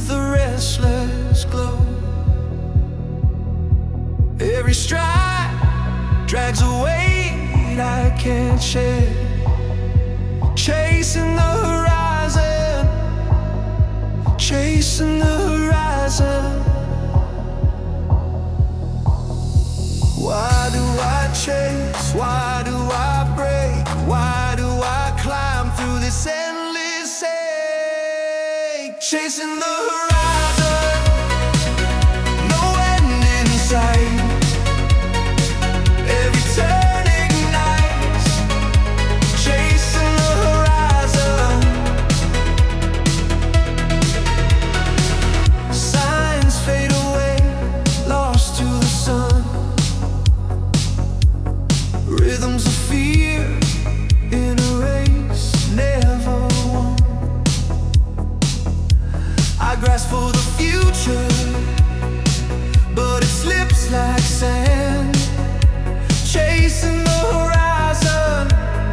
with a restless glow. Every stride drags a weight I can't share, chasing the horizon, chasing the horizon. Why do I chase? Why do I break? Why do I climb through this endless ache? Chasing the horizon, no end in sight. Every turn ignites, chasing the horizon. Signs fade away, lost to the sun. Rhythms of fear in a race never won. I grasp for the future, but it slips like sand. Chasing the horizon,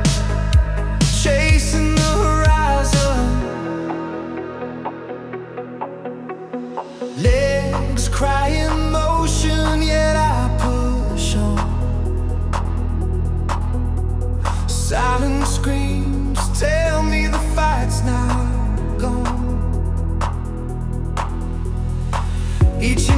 chasing the horizon. Legs cry in motion, yet I push on. Silent screams tell me the fight's not gone. Each